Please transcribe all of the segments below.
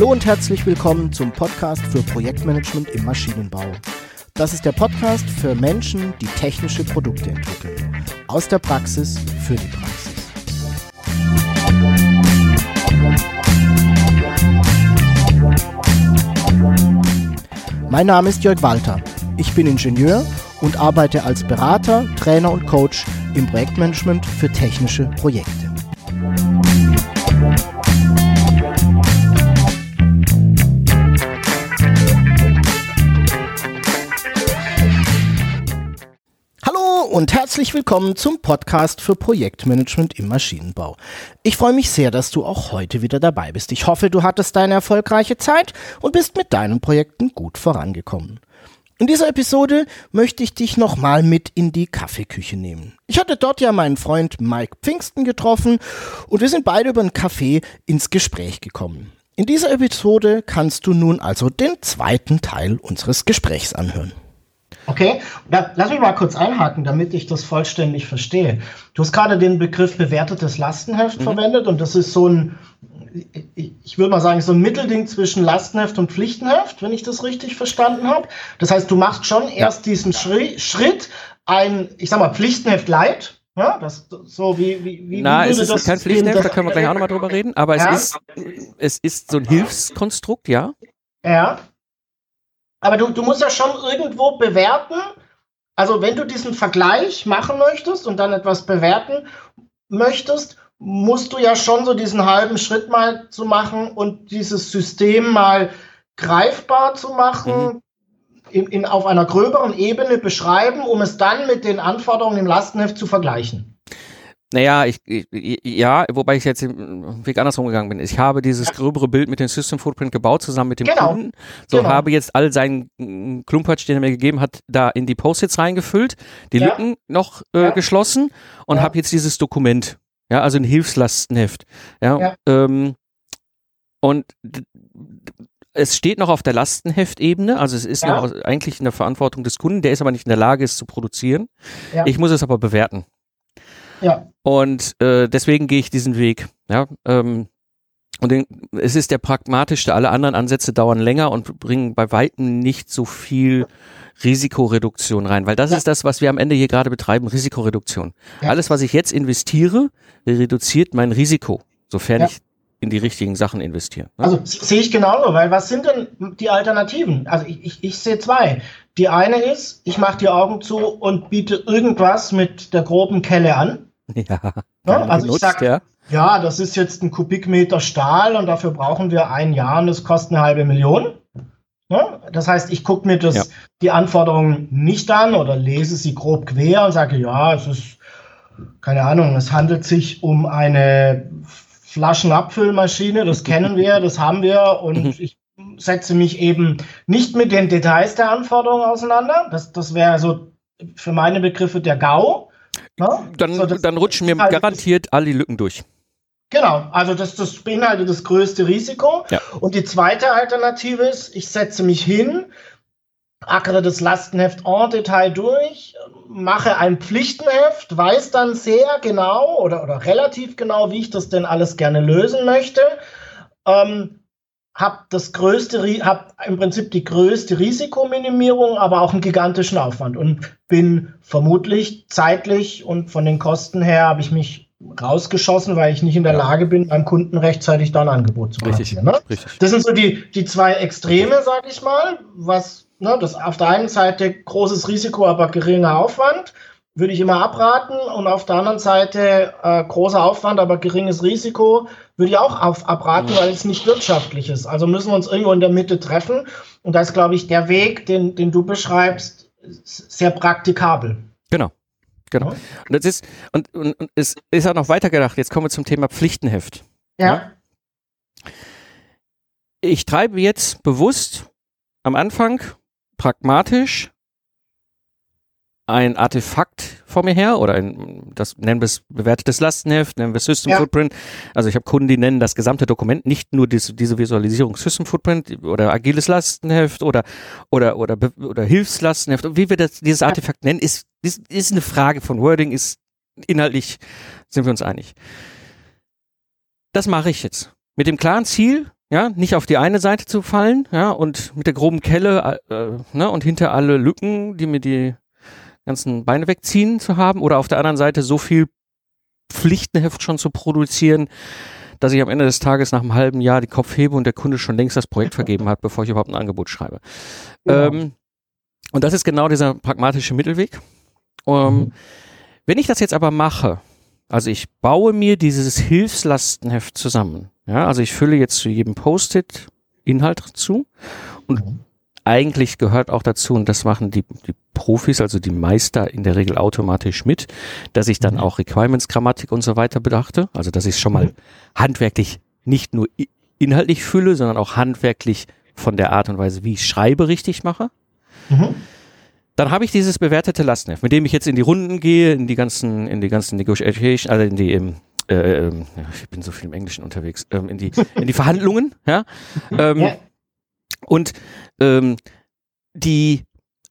Hallo und herzlich willkommen zum Podcast für Projektmanagement im Maschinenbau. Das ist der Podcast für Menschen, die technische Produkte entwickeln. Aus der Praxis für die Praxis. Mein Name ist Jörg Walter. Ich bin Ingenieur und arbeite als Berater, Trainer und Coach im Projektmanagement für technische Projekte. Und herzlich willkommen zum Podcast für Projektmanagement im Maschinenbau. Ich freue mich sehr, dass du auch heute wieder dabei bist. Ich hoffe, du hattest eine erfolgreiche Zeit und bist mit deinen Projekten gut vorangekommen. In dieser Episode möchte ich dich nochmal mit in die Kaffeeküche nehmen. Ich hatte dort ja meinen Freund Mike Pfingsten getroffen und wir sind beide über einen Kaffee ins Gespräch gekommen. In dieser Episode kannst du nun also den zweiten Teil unseres Gesprächs anhören. Okay, lass mich mal kurz einhaken, damit ich das vollständig verstehe. Du hast gerade den Begriff bewertetes Lastenheft verwendet und das ist so ein, ich würde mal sagen, so ein Mittelding zwischen Lastenheft und Pflichtenheft, wenn ich das richtig verstanden habe. Das heißt, du machst schon erst diesen Schritt, ich sag mal, Pflichtenheft light. Ja, das so wie Na, es ist kein Pflichtenheft, da können wir gleich auch nochmal drüber reden, aber es ist so ein Hilfskonstrukt, ja. Ja. Aber du musst ja schon irgendwo bewerten, also wenn du diesen Vergleich machen möchtest und dann etwas bewerten möchtest, musst du ja schon so diesen halben Schritt mal zu machen und dieses System mal greifbar zu machen, auf einer gröberen Ebene beschreiben, um es dann mit den Anforderungen im Lastenheft zu vergleichen. Naja, wobei ich jetzt den Weg andersrum gegangen bin. Ich habe dieses gröbere Bild mit dem System Footprint gebaut, zusammen mit dem Kunden. Habe jetzt all seinen Klumpatsch, den er mir gegeben hat, da in die Post-its reingefüllt, die Lücken noch geschlossen und habe jetzt dieses Dokument, also ein Hilfslastenheft. Und es steht noch auf der Lastenheftebene, also es ist noch eigentlich in der Verantwortung des Kunden, der ist aber nicht in der Lage, es zu produzieren. Ja. Ich muss es aber bewerten. Ja. Und deswegen gehe ich diesen Weg. Es ist der pragmatischste. Alle anderen Ansätze dauern länger und bringen bei weitem nicht so viel Risikoreduktion rein, weil das ist das, was wir am Ende hier gerade betreiben, Risikoreduktion. Ja. Alles, was ich jetzt investiere, reduziert mein Risiko, sofern ich in die richtigen Sachen investiere. Also sehe ich genauso, weil was sind denn die Alternativen? Also ich sehe zwei. Die eine ist, ich mache die Augen zu und biete irgendwas mit der groben Kelle an. Also ich sage, das ist jetzt ein Kubikmeter Stahl und dafür brauchen wir ein Jahr und das kostet 500.000. Das heißt, ich gucke mir die Anforderungen nicht an oder lese sie grob quer und sage, es ist, keine Ahnung, es handelt sich um eine Flaschenabfüllmaschine, das kennen wir, das haben wir und ich setze mich eben nicht mit den Details der Anforderungen auseinander. Das wäre so für meine Begriffe der GAU. Dann rutschen mir garantiert alle die Lücken durch. Genau, also das beinhaltet das größte Risiko. Ja. Und die zweite Alternative ist, ich setze mich hin, ackere das Lastenheft en Detail durch, mache ein Pflichtenheft, weiß dann sehr genau oder relativ genau, wie ich das denn alles gerne lösen möchte, hab im Prinzip die größte Risikominimierung, aber auch einen gigantischen Aufwand und bin vermutlich zeitlich und von den Kosten her habe ich mich rausgeschossen, weil ich nicht in der Lage bin, beim Kunden rechtzeitig da ein Angebot zu platzieren. Richtig. Das sind so die zwei Extreme, sage ich mal, das auf der einen Seite großes Risiko, aber geringer Aufwand, würde ich immer abraten, und auf der anderen Seite großer Aufwand, aber geringes Risiko, würde ich auch abraten, weil es nicht wirtschaftlich ist. Also müssen wir uns irgendwo in der Mitte treffen, und da ist, glaube ich, der Weg, den du beschreibst, sehr praktikabel. Genau. Ja. Und es ist auch noch weitergedacht. Jetzt kommen wir zum Thema Pflichtenheft. Ja. Ich treibe jetzt bewusst am Anfang pragmatisch ein Artefakt vor mir her oder das nennen wir es bewertetes Lastenheft, nennen wir es System Footprint. Also ich habe Kunden, die nennen das gesamte Dokument, nicht nur diese Visualisierung System Footprint oder agiles Lastenheft oder Hilfslastenheft. Wie wir dieses Artefakt nennen, ist eine Frage von Wording, ist inhaltlich, sind wir uns einig. Das mache ich jetzt. Mit dem klaren Ziel, ja, nicht auf die eine Seite zu fallen, ja, und mit der groben Kelle, und hinter alle Lücken, die mir die ganzen Beine wegziehen zu haben, oder auf der anderen Seite so viel Pflichtenheft schon zu produzieren, dass ich am Ende des Tages nach einem halben Jahr den Kopf hebe und der Kunde schon längst das Projekt vergeben hat, bevor ich überhaupt ein Angebot schreibe. Ja. Und das ist genau dieser pragmatische Mittelweg. Wenn ich das jetzt aber mache, also ich baue mir dieses Hilfslastenheft zusammen, ja, also ich fülle jetzt zu jedem Post-it Inhalt zu und eigentlich gehört auch dazu, und das machen die Profis, also die Meister in der Regel automatisch mit, dass ich dann auch Requirements, Grammatik und so weiter bedachte, also dass ich es schon mal handwerklich nicht nur inhaltlich fülle, sondern auch handwerklich von der Art und Weise, wie ich schreibe, richtig mache. Dann habe ich dieses bewertete Lastenheft, mit dem ich jetzt in die Runden gehe, in die ganzen Negotiations, also in die ich bin so viel im Englischen unterwegs, in die Verhandlungen, ja. Und die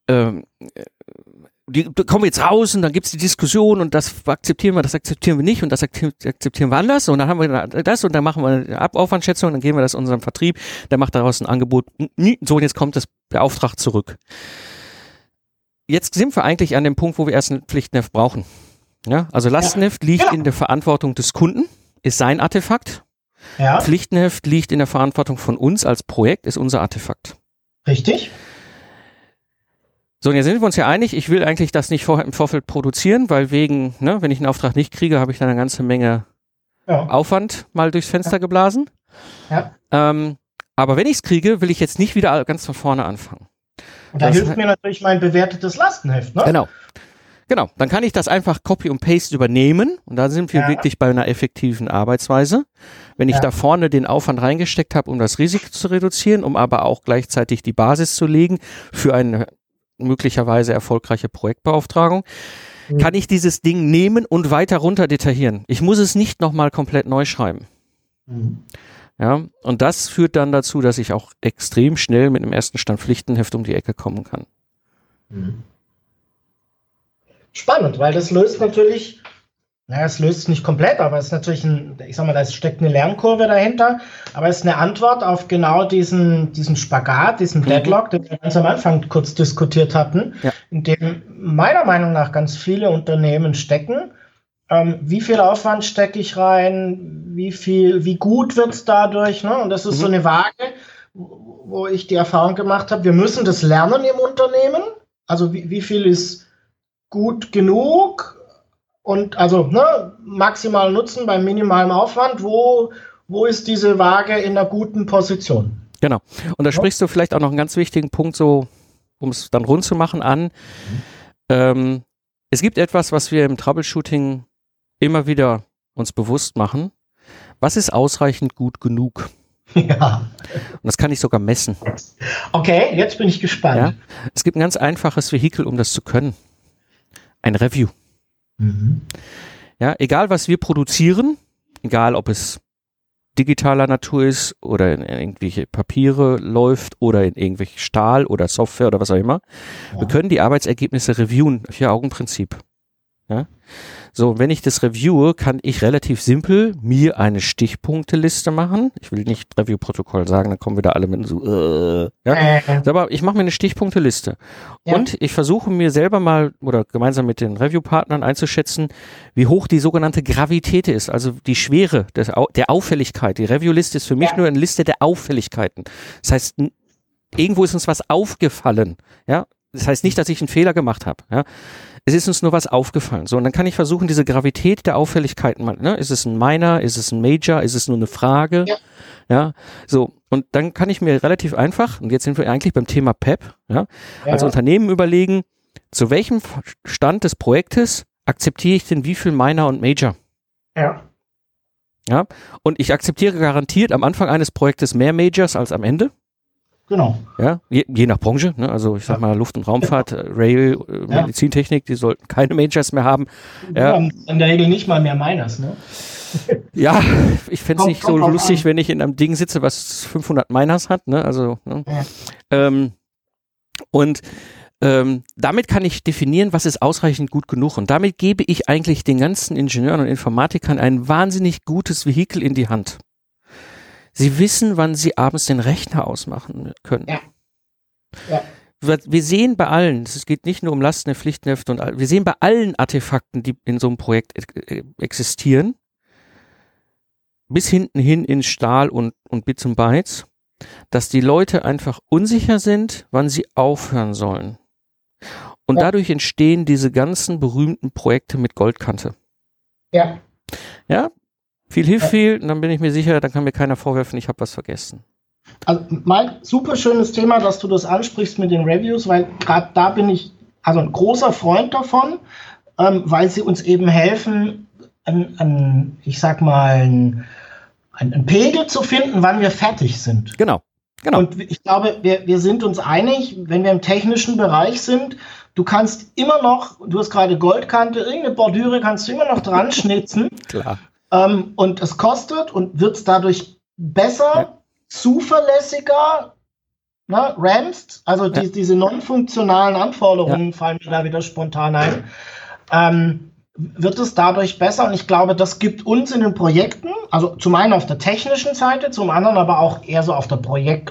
kommen jetzt raus und dann gibt's die Diskussion und das akzeptieren wir nicht und das akzeptieren wir anders und dann haben wir das und dann machen wir eine Aufwandschätzung, dann geben wir das unserem Vertrieb, der macht daraus ein Angebot, so und jetzt kommt der Auftrag zurück. Jetzt sind wir eigentlich an dem Punkt, wo wir erst ein Pflichtenheft brauchen. Ja, also Lastenheft liegt in der Verantwortung des Kunden, ist sein Artefakt. Ja. Pflichtenheft liegt in der Verantwortung von uns als Projekt, ist unser Artefakt. Richtig. So, und jetzt sind wir uns ja einig, ich will eigentlich das nicht im Vorfeld produzieren, weil wenn ich einen Auftrag nicht kriege, habe ich dann eine ganze Menge Aufwand mal durchs Fenster geblasen. Ja. Aber wenn ich es kriege, will ich jetzt nicht wieder ganz von vorne anfangen. Und da hilft mir natürlich mein bewertetes Lastenheft, ne? Genau, dann kann ich das einfach Copy und Paste übernehmen und da sind wir wirklich bei einer effektiven Arbeitsweise. Wenn ich da vorne den Aufwand reingesteckt habe, um das Risiko zu reduzieren, um aber auch gleichzeitig die Basis zu legen für eine möglicherweise erfolgreiche Projektbeauftragung, kann ich dieses Ding nehmen und weiter runter detaillieren. Ich muss es nicht nochmal komplett neu schreiben. Ja, und das führt dann dazu, dass ich auch extrem schnell mit einem ersten Stand Pflichtenheft um die Ecke kommen kann. Spannend, weil das löst natürlich, es löst nicht komplett, aber es ist natürlich da steckt eine Lernkurve dahinter, aber es ist eine Antwort auf genau diesen Spagat, diesen Deadlock, den wir ganz am Anfang kurz diskutiert hatten, in dem meiner Meinung nach ganz viele Unternehmen stecken. Wie viel Aufwand stecke ich rein, wie gut wird es dadurch, ne? Und das ist so eine Waage, wo ich die Erfahrung gemacht habe, wir müssen das lernen im Unternehmen, also wie viel ist gut genug und maximal Nutzen bei minimalem Aufwand, wo ist diese Waage in einer guten Position? Genau. Und da sprichst du vielleicht auch noch einen ganz wichtigen Punkt, so um es dann rund zu machen, an. Es gibt etwas, was wir im Troubleshooting immer wieder uns bewusst machen. Was ist ausreichend gut genug? Ja. Und das kann ich sogar messen. Okay, jetzt bin ich gespannt. Ja? Es gibt ein ganz einfaches Vehikel, um das zu können. Ein Review. Ja, egal was wir produzieren, egal ob es digitaler Natur ist oder in irgendwelche Papiere läuft oder in irgendwelche Stahl oder Software oder was auch immer, wir können die Arbeitsergebnisse reviewen, 4-Augen-Prinzip. Ja? So, wenn ich das reviewe, kann ich relativ simpel mir eine Stichpunkteliste machen. Ich will nicht Review-Protokoll sagen, dann kommen wieder alle mit so, aber ich mache mir eine Stichpunkteliste. Ja. Und ich versuche mir selber mal oder gemeinsam mit den Review-Partnern einzuschätzen, wie hoch die sogenannte Gravität ist, also die Schwere der Auffälligkeit. Die Review-Liste ist für mich nur eine Liste der Auffälligkeiten. Das heißt, irgendwo ist uns was aufgefallen. Ja, das heißt nicht, dass ich einen Fehler gemacht habe. Ja. Es ist uns nur was aufgefallen. So, und dann kann ich versuchen, diese Gravität der Auffälligkeiten mal, ne? Ist es ein Minor? Ist es ein Major? Ist es nur eine Frage? Ja. So. Und dann kann ich mir relativ einfach, und jetzt sind wir eigentlich beim Thema PEP, als Unternehmen überlegen, zu welchem Stand des Projektes akzeptiere ich denn wie viel Minor und Major? Ja. Und ich akzeptiere garantiert am Anfang eines Projektes mehr Majors als am Ende. Genau. Ja, je nach Branche, ne? Also ich sag mal Luft- und Raumfahrt, Rail, Medizintechnik, die sollten keine Majors mehr haben. Ja. In der Regel nicht mal mehr Minors, ne? Ja, ich fände es nicht so lustig, wenn ich in einem Ding sitze, was 500 Minors hat, ne? Also, ne? Damit kann ich definieren, was ist ausreichend gut genug. Und damit gebe ich eigentlich den ganzen Ingenieuren und Informatikern ein wahnsinnig gutes Vehikel in die Hand. Sie wissen, wann sie abends den Rechner ausmachen können. Ja. Ja. Wir sehen bei allen, es geht nicht nur um Lasten, Pflichtenhefte und wir sehen bei allen Artefakten, die in so einem Projekt existieren, bis hinten hin in Stahl und Bits und Bytes, dass die Leute einfach unsicher sind, wann sie aufhören sollen. Und dadurch entstehen diese ganzen berühmten Projekte mit Goldkante. Ja. Ja, viel hilft viel, und dann bin ich mir sicher, dann kann mir keiner vorwerfen, ich habe was vergessen. Also Mike, super schönes Thema, dass du das ansprichst mit den Reviews, weil gerade da bin ich also ein großer Freund davon, weil sie uns eben helfen, ich sag mal, einen Pegel zu finden, wann wir fertig sind. Genau. Und ich glaube, wir sind uns einig, wenn wir im technischen Bereich sind, du kannst immer noch, du hast gerade Goldkante, irgendeine Bordüre kannst du immer noch dran schnitzen. Klar. Und es kostet und wird es dadurch besser, zuverlässiger, ne, rampst, also diese non-funktionalen Anforderungen fallen mir da wieder spontan ein, wird es dadurch besser. Und ich glaube, das gibt uns in den Projekten, also zum einen auf der technischen Seite, zum anderen aber auch eher so auf der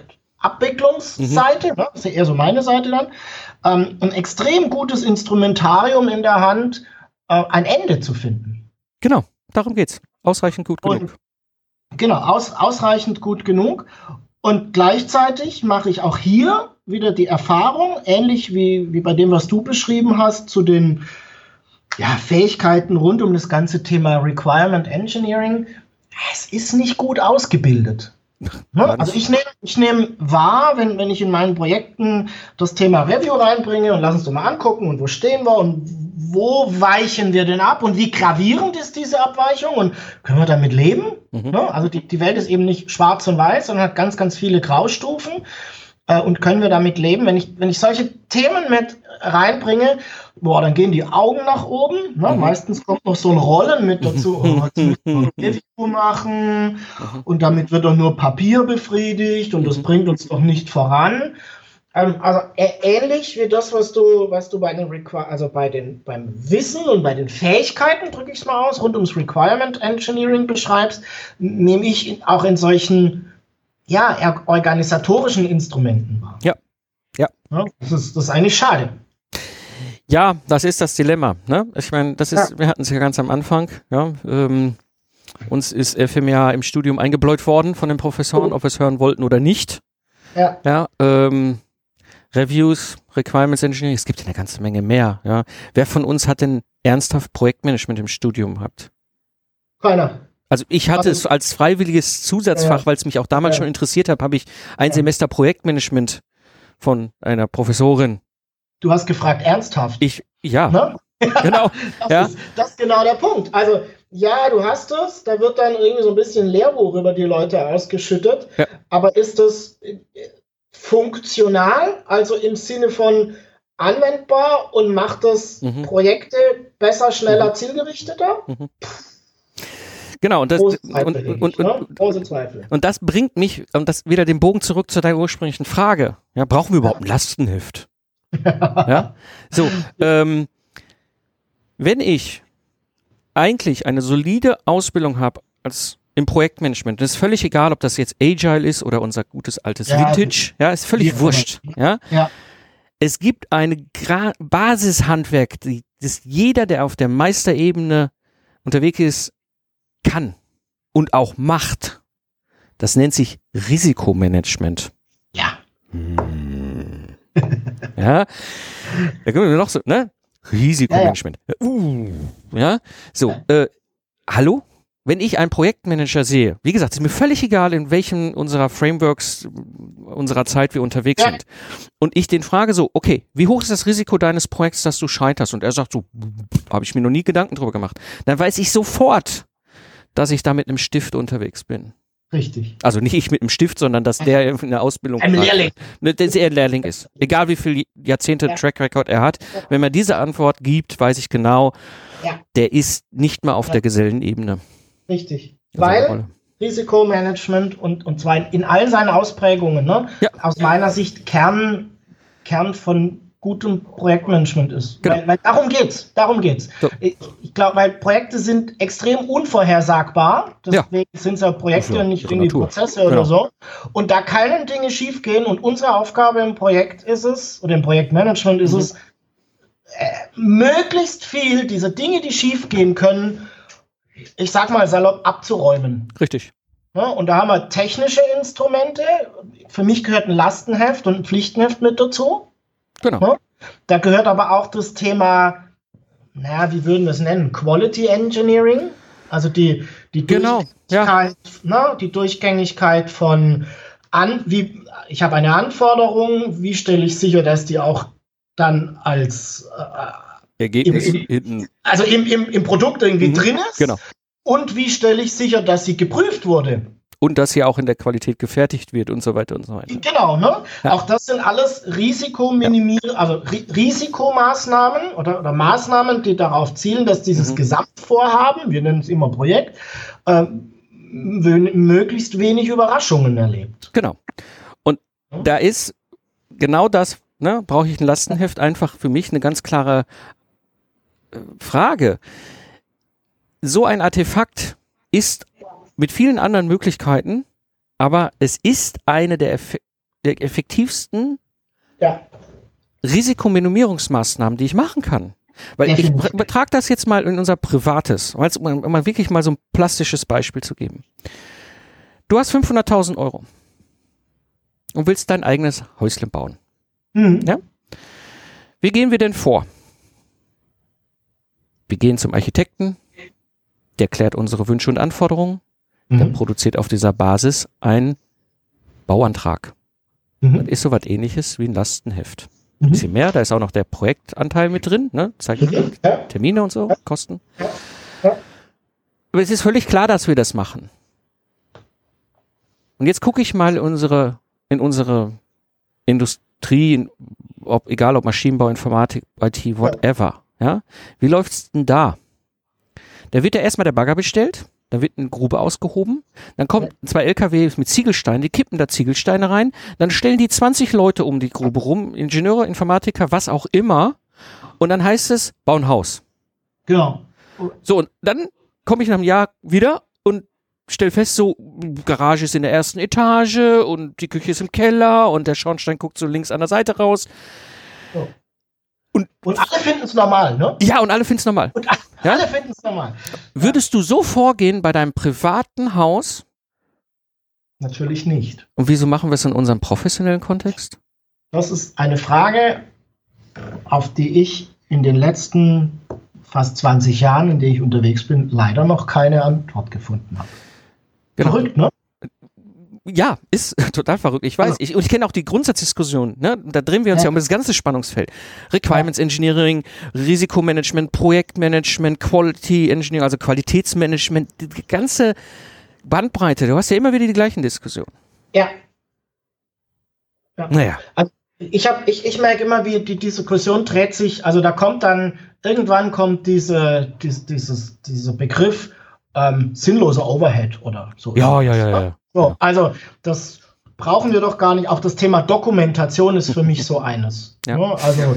Projektabwicklungsseite, ne, das ist ja eher so meine Seite dann, ein extrem gutes Instrumentarium in der Hand, ein Ende zu finden. Genau, darum geht's. Ausreichend gut genug. Genau, ausreichend gut genug. Und gleichzeitig mache ich auch hier wieder die Erfahrung, ähnlich wie bei dem, was du beschrieben hast, zu den Fähigkeiten rund um das ganze Thema Requirement Engineering. Es ist nicht gut ausgebildet. Ne? Also ich nehme wahr, wenn ich in meinen Projekten das Thema Review reinbringe und lass uns doch mal angucken und wo stehen wir und wo weichen wir denn ab und wie gravierend ist diese Abweichung und können wir damit leben? Ne? Also die Welt ist eben nicht schwarz und weiß, sondern hat ganz, ganz viele Graustufen. Und können wir damit leben? Wenn ich solche Themen mit reinbringe, dann gehen die Augen nach oben. Ne? Meistens kommt noch so ein Rollen mit dazu. Jetzt müssen wir ein Review machen und damit wird doch nur Papier befriedigt und das bringt uns doch nicht voran. Also ähnlich wie das, was du bei beim Wissen und bei den Fähigkeiten, drücke ich es mal aus, rund ums Requirement Engineering beschreibst, nehme ich auch in solchen organisatorischen Instrumenten wahr. Ja. Das ist eigentlich schade. Ja, das ist das Dilemma. Ne? Ich meine, wir hatten es ja ganz am Anfang. Ja, uns ist FMEA im Studium eingebläut worden von den Professoren, ob wir es hören wollten oder nicht. Ja. Reviews, Requirements Engineering, es gibt ja eine ganze Menge mehr. Ja. Wer von uns hat denn ernsthaft Projektmanagement im Studium gehabt? Keiner. Also ich hatte es als freiwilliges Zusatzfach, weil es mich auch damals schon interessiert hat, habe ich ein Semester Projektmanagement von einer Professorin. Du hast gefragt, ernsthaft? Ne? Genau. Das ist genau der Punkt. Also du hast es, da wird dann irgendwie so ein bisschen Lehrbuch über die Leute ausgeschüttet, aber ist das funktional, also im Sinne von anwendbar und macht das Projekte besser, schneller, zielgerichteter? Genau, und große Zweifel. Und das bringt mich, das wieder den Bogen zurück zu deiner ursprünglichen Frage. Ja, brauchen wir überhaupt ein Lastenheft? Ja? So, wenn ich eigentlich eine solide Ausbildung habe im Projektmanagement, das ist völlig egal, ob das jetzt Agile ist oder unser gutes altes Vintage, ist völlig wurscht. Ja? Es gibt eine Basishandwerk, das jeder, der auf der Meisterebene unterwegs ist, kann und auch macht. Das nennt sich Risikomanagement. Ja. Ja. Da können wir noch so, ne? Risikomanagement. So, hallo? Wenn ich einen Projektmanager sehe, wie gesagt, ist mir völlig egal, in welchem unserer Frameworks unserer Zeit wir unterwegs sind. Und ich den frage so, okay, wie hoch ist das Risiko deines Projekts, dass du scheiterst? Und er sagt so, habe ich mir noch nie Gedanken drüber gemacht. Dann weiß ich sofort, dass ich da mit einem Stift unterwegs bin. Richtig. Also nicht ich mit einem Stift, sondern dass der in der Ausbildung ein Lehrling. Dass er ein Lehrling ist. Egal wie viele Jahrzehnte Track Record er hat. Wenn man diese Antwort gibt, weiß ich genau, der ist nicht mal auf der Gesellenebene. Richtig. Weil Risikomanagement und zwar in all seinen Ausprägungen, ne? Aus meiner Sicht Kern von gutem Projektmanagement ist. Genau. Weil darum geht's. So. Ich glaube, weil Projekte sind extrem unvorhersagbar. Deswegen sind es ja Projekte und nicht irgendwie Prozesse oder so. Und da können Dinge schiefgehen und unsere Aufgabe im Projekt ist es, oder im Projektmanagement ist es, möglichst viel dieser Dinge, die schiefgehen können, ich sag mal salopp, abzuräumen. Richtig. Ja, und da haben wir technische Instrumente. Für mich gehört ein Lastenheft und ein Pflichtenheft mit dazu. Genau. Ja, da gehört aber auch das Thema, wie würden wir es nennen? Quality Engineering. Also die Durchgängigkeit, die Durchgängigkeit von ich habe eine Anforderung, wie stelle ich sicher, dass die auch dann als Ergebnis im Produkt irgendwie drin ist. Genau. Und wie stelle ich sicher, dass sie geprüft wurde? Und dass sie auch in der Qualität gefertigt wird und so weiter und so weiter. Genau, ne? Ja. Auch das sind alles Risikomaßnahmen oder Maßnahmen, die darauf zielen, dass dieses Gesamtvorhaben, wir nennen es immer Projekt, möglichst wenig Überraschungen erlebt. Genau. Und da ist genau das, brauche ich ein Lastenheft, einfach für mich eine ganz klare Frage. So ein Artefakt ist mit vielen anderen Möglichkeiten, aber es ist eine der effektivsten Risikominimierungsmaßnahmen, die ich machen kann. Weil ich übertrage das jetzt mal in unser Privates, um mal wirklich mal so ein plastisches Beispiel zu geben. Du hast 500.000 Euro und willst dein eigenes Häuschen bauen. Ja? Wie gehen wir denn vor? Wir gehen zum Architekten, der klärt unsere Wünsche und Anforderungen, der produziert auf dieser Basis einen Bauantrag. Das ist so was Ähnliches wie ein Lastenheft. Ein bisschen mehr, da ist auch noch der Projektanteil mit drin, zeigt Termine und so, Kosten. Aber es ist völlig klar, dass wir das machen. Und jetzt gucke ich mal in unsere Industrie, egal ob Maschinenbau, Informatik, IT, whatever. Ja? Wie läuft's denn da? Da wird ja erstmal der Bagger bestellt, dann wird eine Grube ausgehoben, dann kommen 2 LKW mit Ziegelsteinen, die kippen da Ziegelsteine rein, dann stellen die 20 Leute um die Grube rum, Ingenieure, Informatiker, was auch immer, und dann heißt es, bau ein Haus. Genau. So, und dann komme ich nach einem Jahr wieder und stelle fest, so, Garage ist in der ersten Etage und die Küche ist im Keller und der Schornstein guckt so links an der Seite raus. So. Und alle finden es normal, ne? Ja, und alle finden es normal. Und alle finden es normal. Würdest du so vorgehen bei deinem privaten Haus? Natürlich nicht. Und wieso machen wir es in unserem professionellen Kontext? Das ist eine Frage, auf die ich in den letzten fast 20 Jahren, in denen ich unterwegs bin, leider noch keine Antwort gefunden habe. Genau. Verrückt, ne? Ja, ist total verrückt. Ich weiß. Ich kenne auch die Grundsatzdiskussion. Da drehen wir uns ja um das ganze Spannungsfeld. Requirements Engineering, Risikomanagement, Projektmanagement, Quality Engineering, also Qualitätsmanagement, die ganze Bandbreite. Du hast ja immer wieder die gleichen Diskussionen. Ja. Naja. Also ich merke immer, wie die Diskussion dreht sich. Also da kommt dann, irgendwann kommt dieser Begriff sinnloser Overhead oder so. Ja. So, also das brauchen wir doch gar nicht. Auch das Thema Dokumentation ist für mich so eines. Ja. Ne? Also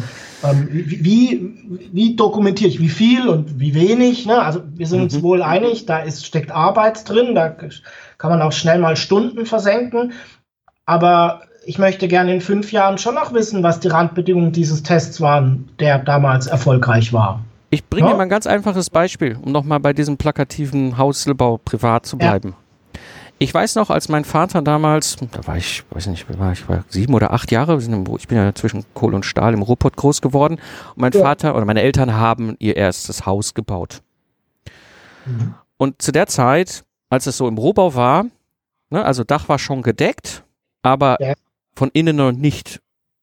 wie dokumentiere ich, wie viel und wie wenig? Ne? Also wir sind uns wohl einig, da steckt Arbeit drin, da kann man auch schnell mal Stunden versenken. Aber ich möchte gerne in 5 Jahren schon noch wissen, was die Randbedingungen dieses Tests waren, der damals erfolgreich war. Ich bringe dir mal ein ganz einfaches Beispiel, um nochmal bei diesem plakativen Hausbau privat zu bleiben. Ja. Ich weiß noch, als mein Vater damals, da war ich, ich war 7 oder 8 Jahre, ich bin ja zwischen Kohle und Stahl im Ruhrpott groß geworden, und mein Vater oder meine Eltern haben ihr erstes Haus gebaut. Und zu der Zeit, als es so im Rohbau war, also Dach war schon gedeckt, aber von innen noch nicht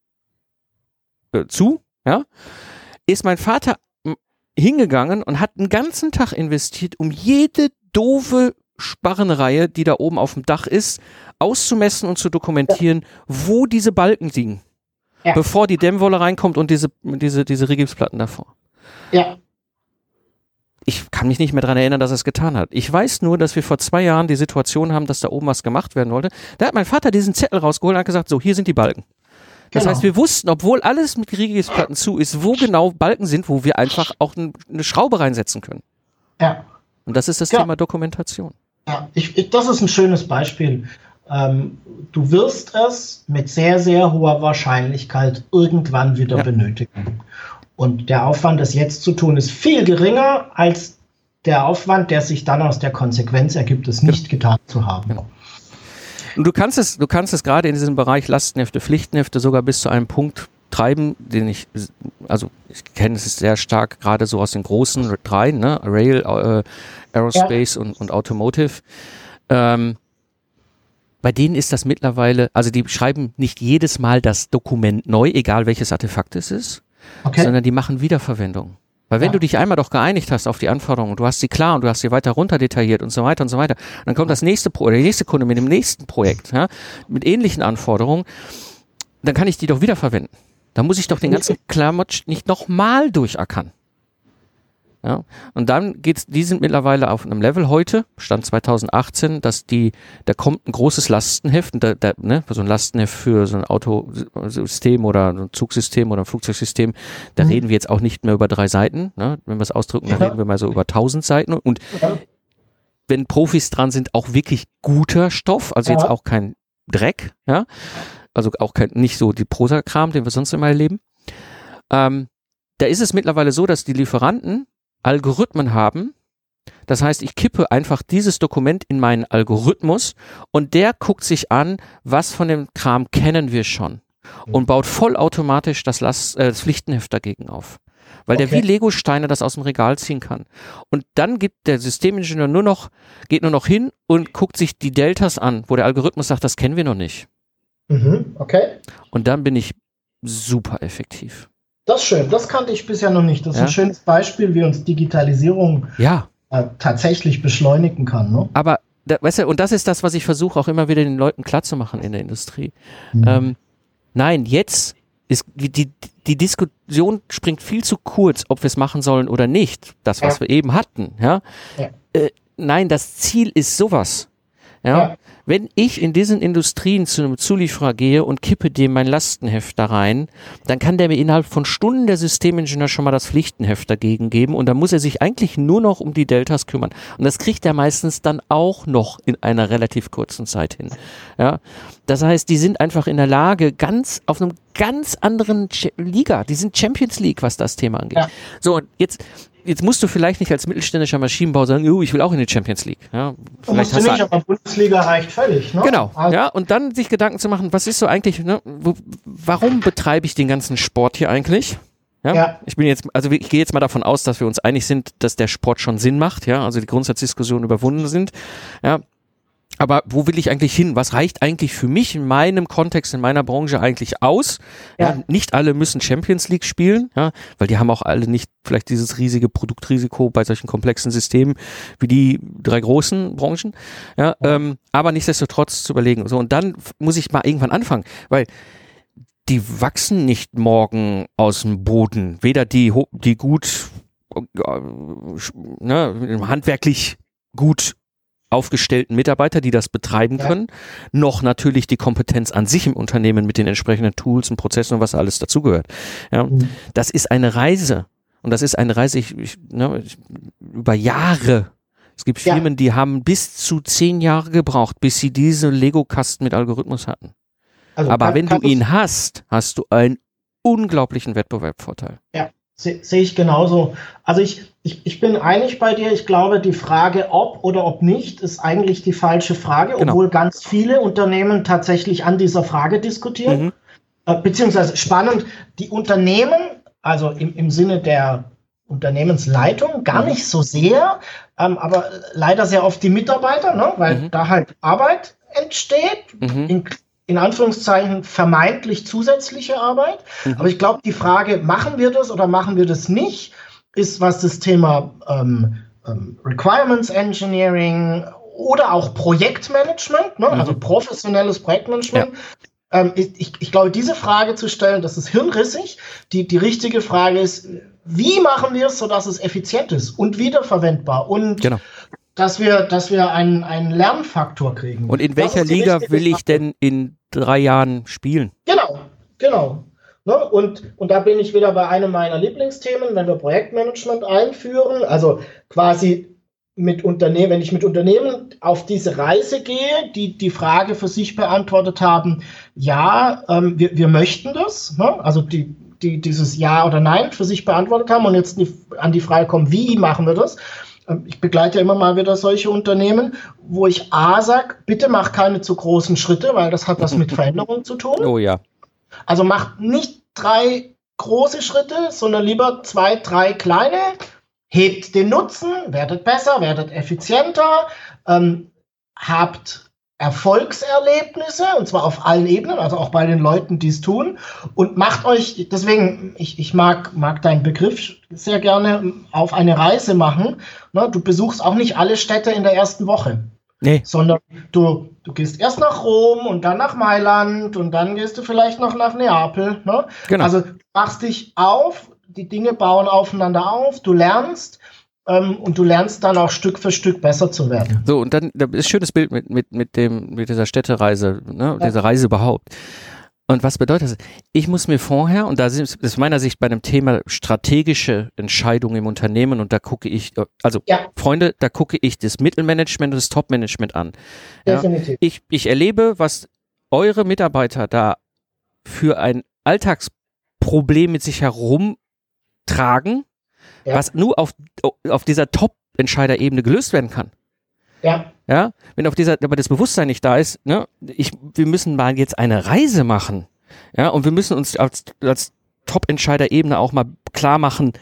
ist mein Vater hingegangen und hat einen ganzen Tag investiert, um jede doofe Sparrenreihe, die da oben auf dem Dach ist, auszumessen und zu dokumentieren, wo diese Balken liegen, bevor die Dämmwolle reinkommt und diese Rigipsplatten davor. Ja. Ich kann mich nicht mehr daran erinnern, dass er es getan hat. Ich weiß nur, dass wir vor 2 Jahren die Situation haben, dass da oben was gemacht werden wollte. Da hat mein Vater diesen Zettel rausgeholt und hat gesagt, so, hier sind die Balken. Das heißt, wir wussten, obwohl alles mit Registierplatten zu ist, wo genau Balken sind, wo wir einfach auch eine Schraube reinsetzen können. Ja. Und das ist das Thema Dokumentation. Ja, das ist ein schönes Beispiel. Du wirst es mit sehr, sehr hoher Wahrscheinlichkeit irgendwann wieder benötigen. Und der Aufwand, das jetzt zu tun, ist viel geringer als der Aufwand, der sich dann aus der Konsequenz ergibt, es nicht getan zu haben. Genau. Und du kannst es gerade in diesem Bereich Lastenhefte, Pflichtenhefte sogar bis zu einem Punkt treiben, den ich kenne es sehr stark, gerade so aus den großen dreien, ne? Rail, Aerospace und Automotive. Bei denen ist das mittlerweile, also die schreiben nicht jedes Mal das Dokument neu, egal welches Artefakt es ist, sondern die machen Wiederverwendung. Weil wenn du dich einmal doch geeinigt hast auf die Anforderungen, du hast sie klar und du hast sie weiter runter detailliert und so weiter, dann kommt das nächste oder der nächste Kunde mit dem nächsten Projekt, mit ähnlichen Anforderungen, dann kann ich die doch wiederverwenden. Da muss ich doch den ganzen Klamotsch nicht nochmal durchackern. Ja, und dann die sind mittlerweile auf einem Level heute, Stand 2018, dass da kommt ein großes Lastenheft, so ein Lastenheft für so ein Autosystem oder ein Zugsystem oder ein Flugzeugsystem, da reden wir jetzt auch nicht mehr über 3 Seiten, ne? Wenn wir es ausdrücken, dann reden wir mal so über 1000 Seiten und wenn Profis dran sind, auch wirklich guter Stoff, also jetzt auch kein Dreck, ja, also auch nicht so die Prosa-Kram, den wir sonst immer erleben. Da ist es mittlerweile so, dass die Lieferanten Algorithmen haben. Das heißt, ich kippe einfach dieses Dokument in meinen Algorithmus und der guckt sich an, was von dem Kram kennen wir schon und baut vollautomatisch das Pflichtenheft dagegen auf. Weil der wie Lego-Steine das aus dem Regal ziehen kann. Und dann gibt der Systemingenieur geht nur noch hin und guckt sich die Deltas an, wo der Algorithmus sagt, das kennen wir noch nicht. Und dann bin ich super effektiv. Das ist schön, das kannte ich bisher noch nicht. Das ist ein schönes Beispiel, wie uns Digitalisierung tatsächlich beschleunigen kann. Ne? Aber, weißt du, und das ist das, was ich versuche auch immer wieder den Leuten klarzumachen in der Industrie. Nein, jetzt ist die Diskussion springt viel zu kurz, ob wir es machen sollen oder nicht. Das, was wir eben hatten. Nein, das Ziel ist sowas. Wenn ich in diesen Industrien zu einem Zulieferer gehe und kippe dem mein Lastenheft da rein, dann kann der mir innerhalb von Stunden der Systemingenieur schon mal das Pflichtenheft dagegen geben und dann muss er sich eigentlich nur noch um die Deltas kümmern. Und das kriegt er meistens dann auch noch in einer relativ kurzen Zeit hin. Ja? Das heißt, die sind einfach in der Lage, auf einem ganz anderen Liga, die sind Champions League, was das Thema angeht. So, und jetzt musst du vielleicht nicht als mittelständischer Maschinenbauer sagen, ich will auch in die Champions League. Ja, vielleicht musst du nicht, aber Bundesliga reicht völlig. Ne? Genau, und dann sich Gedanken zu machen, was ist so eigentlich, warum betreibe ich den ganzen Sport hier eigentlich? Ich gehe jetzt mal davon aus, dass wir uns einig sind, dass der Sport schon Sinn macht, also die Grundsatzdiskussionen überwunden sind, aber wo will ich eigentlich hin? Was reicht eigentlich für mich in meinem Kontext, in meiner Branche eigentlich aus? Nicht alle müssen Champions League spielen, weil die haben auch alle nicht vielleicht dieses riesige Produktrisiko bei solchen komplexen Systemen wie die 3 großen Branchen. Aber nichtsdestotrotz zu überlegen. So, und dann muss ich mal irgendwann anfangen, weil die wachsen nicht morgen aus dem Boden. Weder die gut, handwerklich gut aufgestellten Mitarbeiter, die das betreiben können, noch natürlich die Kompetenz an sich im Unternehmen mit den entsprechenden Tools und Prozessen und was alles dazugehört. Das ist eine Reise. Und das ist eine Reise über Jahre. Es gibt Firmen, die haben bis zu 10 Jahre gebraucht, bis sie diese Lego-Kasten mit Algorithmus hatten. Also aber wenn du ihn hast du einen unglaublichen Wettbewerbsvorteil. Ja. Sehe ich genauso. Also ich bin einig bei dir. Ich glaube, die Frage, ob oder ob nicht, ist eigentlich die falsche Frage, obwohl ganz viele Unternehmen tatsächlich an dieser Frage diskutieren. Beziehungsweise spannend, die Unternehmen, also im Sinne der Unternehmensleitung, gar nicht so sehr, aber leider sehr oft die Mitarbeiter, ne? Weil da halt Arbeit entsteht, in Anführungszeichen vermeintlich zusätzliche Arbeit. Aber ich glaube, die Frage, machen wir das oder machen wir das nicht, ist, was das Thema Requirements Engineering oder auch Projektmanagement, also professionelles Projektmanagement. Ich glaube, diese Frage zu stellen, das ist hirnrissig. Die richtige Frage ist, wie machen wir es, sodass es effizient ist und wiederverwendbar und dass wir einen Lernfaktor kriegen. Und in welcher Liga will ich denn in 3 Jahren spielen? Genau. Genau. Ne? Und da bin ich wieder bei einem meiner Lieblingsthemen, wenn wir Projektmanagement einführen, also quasi wenn ich mit Unternehmen auf diese Reise gehe, die Frage für sich beantwortet haben, ja, wir möchten das, ne? Also die dieses Ja oder Nein für sich beantwortet haben und jetzt an die Frage kommen, wie machen wir das? Ich begleite immer mal wieder solche Unternehmen, wo ich A sage, bitte mach keine zu großen Schritte, weil das hat was mit Veränderung zu tun. Oh ja. Also macht nicht 3 große Schritte, sondern lieber 2, 3 kleine. Hebt den Nutzen, werdet besser, werdet effizienter, habt Erfolgserlebnisse, und zwar auf allen Ebenen, also auch bei den Leuten, die es tun, und macht euch, deswegen, ich mag deinen Begriff sehr gerne, auf eine Reise machen. Ne? Du besuchst auch nicht alle Städte in der ersten Woche, sondern du gehst erst nach Rom und dann nach Mailand und dann gehst du vielleicht noch nach Neapel. Ne? Genau. Also du machst dich auf, die Dinge bauen aufeinander auf, du lernst, und du lernst dann auch Stück für Stück besser zu werden. So, und dann das ist ein schönes Bild mit dieser Städtereise, ne, dieser Reise überhaupt. Und was bedeutet das? Ich muss mir vorher, und da ist aus meiner Sicht bei einem Thema strategische Entscheidungen im Unternehmen, und da gucke ich, Freunde, da gucke ich das Mittelmanagement und das Topmanagement an. Definitiv. Ja? Ich erlebe, was eure Mitarbeiter da für ein Alltagsproblem mit sich herumtragen, was nur auf dieser Top-Entscheiderebene gelöst werden kann. Ja. Ja, wenn aber das Bewusstsein nicht da ist, ne, wir müssen mal jetzt eine Reise machen. Ja, und wir müssen uns als Top-Entscheiderebene auch mal klar machen,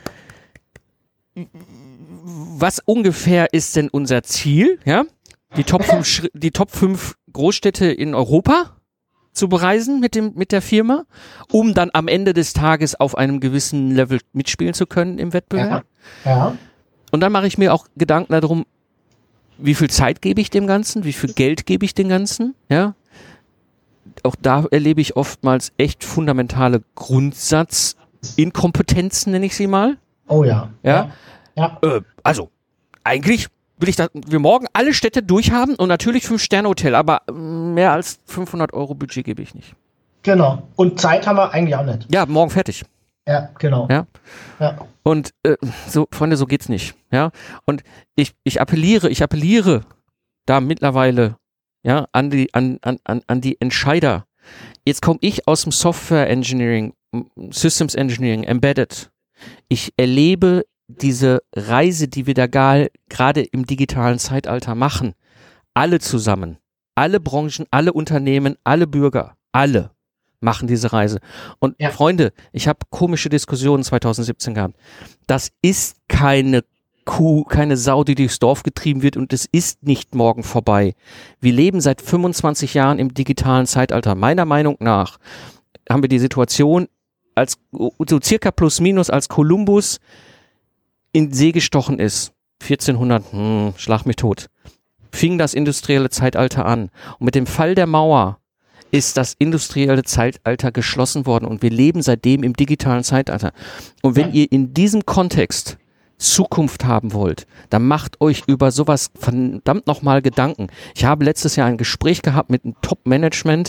was ungefähr ist denn unser Ziel, ja? Die Top 5 Großstädte in Europa zu bereisen mit der Firma, um dann am Ende des Tages auf einem gewissen Level mitspielen zu können im Wettbewerb. Ja. Und dann mache ich mir auch Gedanken darum, wie viel Zeit gebe ich dem Ganzen, wie viel Geld gebe ich dem Ganzen, ja. Auch da erlebe ich oftmals echt fundamentale Grundsatzinkompetenzen, nenne ich sie mal. Oh ja. Ja. Also, eigentlich will ich, dass wir morgen alle Städte durchhaben und natürlich 5-Sterne-Hotel, aber mehr als 500 € Budget gebe ich nicht. Genau. Und Zeit haben wir eigentlich auch nicht. Ja, morgen fertig. Ja, genau. Ja. Und so, Freunde, so geht's nicht. Ja. Und ich appelliere da mittlerweile, ja, an die Entscheider. Jetzt komme ich aus dem Software Engineering, Systems Engineering, Embedded. Ich erlebe diese Reise, die wir da gerade im digitalen Zeitalter machen, alle zusammen, alle Branchen, alle Unternehmen, alle Bürger, alle machen diese Reise. Und Freunde, ich habe komische Diskussionen 2017 gehabt. Das ist keine Kuh, keine Sau, die durchs Dorf getrieben wird, und es ist nicht morgen vorbei. Wir leben seit 25 Jahren im digitalen Zeitalter. Meiner Meinung nach haben wir die Situation, als so circa plus minus, als Kolumbus in See gestochen ist, 1400, schlag mich tot, fing das industrielle Zeitalter an. Und mit dem Fall der Mauer ist das industrielle Zeitalter geschlossen worden, und wir leben seitdem im digitalen Zeitalter. Und wenn ihr in diesem Kontext Zukunft haben wollt, dann macht euch über sowas verdammt nochmal Gedanken. Ich habe letztes Jahr ein Gespräch gehabt mit einem Top-Management.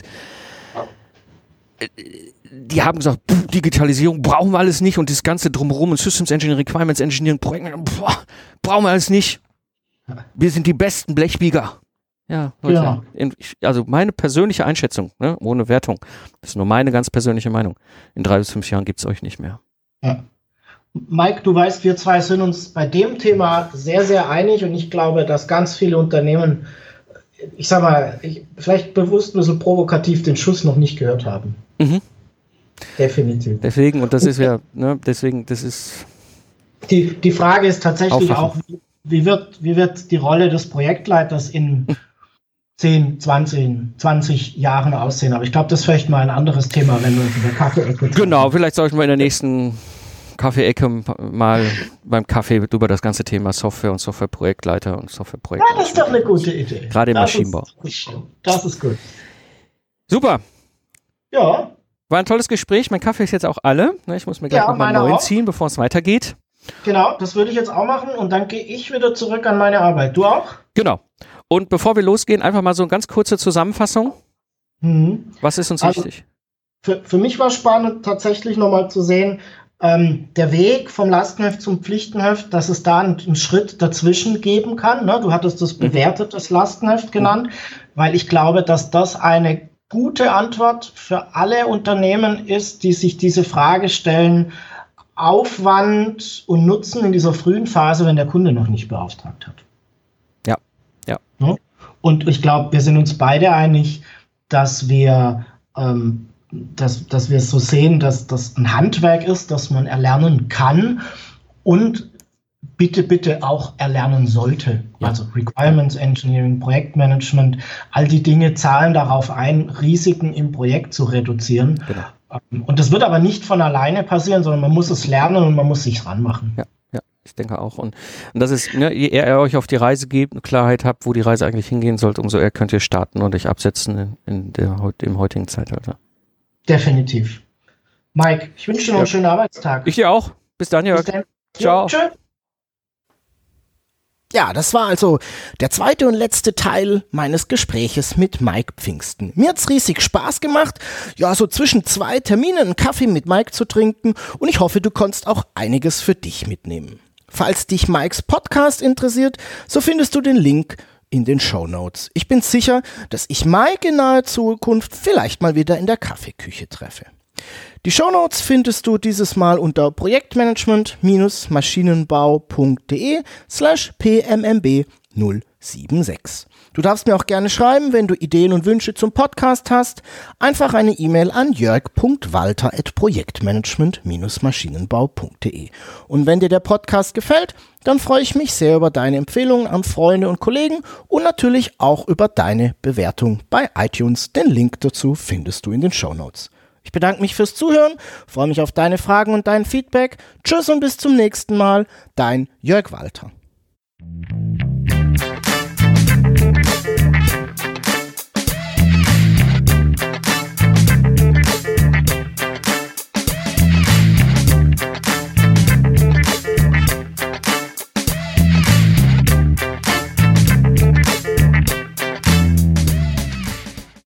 Die haben gesagt, Digitalisierung brauchen wir alles nicht, und das Ganze drumherum und Systems Engineering, Requirements Engineering, Projektmanagement, brauchen wir alles nicht. Wir sind die besten Blechbieger. Ja, Leute, also meine persönliche Einschätzung, ne, ohne Wertung, das ist nur meine ganz persönliche Meinung. In 3 bis 5 Jahren gibt es euch nicht mehr. Ja. Mike, du weißt, wir zwei sind uns bei dem Thema sehr, sehr einig, und ich glaube, dass ganz viele Unternehmen, ich sag mal, vielleicht bewusst nur so provokativ den Schuss noch nicht gehört haben. Mhm. Definitiv. Deswegen, und das ist ja, ne, deswegen, das ist. Die Frage ist tatsächlich auch, wie wird die Rolle des Projektleiters in 10, 20 Jahren aussehen? Aber ich glaube, das ist vielleicht mal ein anderes Thema, wenn wir uns in der Kaffee-Ecke. Genau, vielleicht sollten wir in der nächsten Kaffee-Ecke mal beim Kaffee über das ganze Thema Software und Softwareprojektleiter und Softwareprojekte. Ja, das ist doch eine gute Idee. Gerade im Maschinenbau. Das ist gut. Super. Ja. War ein tolles Gespräch. Mein Kaffee ist jetzt auch alle. Ich muss mir gleich nochmal einen neuen ziehen, bevor es weitergeht. Genau, das würde ich jetzt auch machen, und dann gehe ich wieder zurück an meine Arbeit. Du auch? Genau. Und bevor wir losgehen, einfach mal so eine ganz kurze Zusammenfassung. Mhm. Was ist uns wichtig? für mich war spannend, tatsächlich nochmal zu sehen, der Weg vom Lastenheft zum Pflichtenheft, dass es da einen Schritt dazwischen geben kann. Ne? Du hattest das bewertetes Lastenheft genannt, weil ich glaube, dass das eine gute Antwort für alle Unternehmen ist, die sich diese Frage stellen, Aufwand und Nutzen in dieser frühen Phase, wenn der Kunde noch nicht beauftragt hat. Ja. Und ich glaube, wir sind uns beide einig, dass wir dass wir es so sehen, dass das ein Handwerk ist, das man erlernen kann und bitte auch erlernen sollte. Ja. Also Requirements Engineering, Projektmanagement, all die Dinge zahlen darauf ein, Risiken im Projekt zu reduzieren. Genau. Und das wird aber nicht von alleine passieren, sondern man muss es lernen und man muss sich ranmachen. Ja. Ich denke auch. Und das ist, ne, je eher ihr euch auf die Reise gebt, Klarheit habt, wo die Reise eigentlich hingehen sollte, umso eher könnt ihr starten und euch absetzen im heutigen Zeitalter. Definitiv. Mike, ich wünsche dir noch einen schönen Arbeitstag. Ich dir auch. Bis dann, Jörg. Ciao. Tschö. Ja, das war also der zweite und letzte Teil meines Gespräches mit Mike Pfingsten. Mir hat's riesig Spaß gemacht, ja, so zwischen 2 Terminen einen Kaffee mit Mike zu trinken, und ich hoffe, du konntest auch einiges für dich mitnehmen. Falls dich Mikes Podcast interessiert, so findest du den Link in den Shownotes. Ich bin sicher, dass ich Mike in naher Zukunft vielleicht mal wieder in der Kaffeeküche treffe. Die Shownotes findest du dieses Mal unter projektmanagement-maschinenbau.de/pmmb076. Du darfst mir auch gerne schreiben, wenn du Ideen und Wünsche zum Podcast hast. Einfach eine E-Mail an jörg.walter@projektmanagement-maschinenbau.de. Und wenn dir der Podcast gefällt, dann freue ich mich sehr über deine Empfehlungen an Freunde und Kollegen und natürlich auch über deine Bewertung bei iTunes. Den Link dazu findest du in den Shownotes. Ich bedanke mich fürs Zuhören, freue mich auf deine Fragen und dein Feedback. Tschüss und bis zum nächsten Mal, dein Jörg Walter.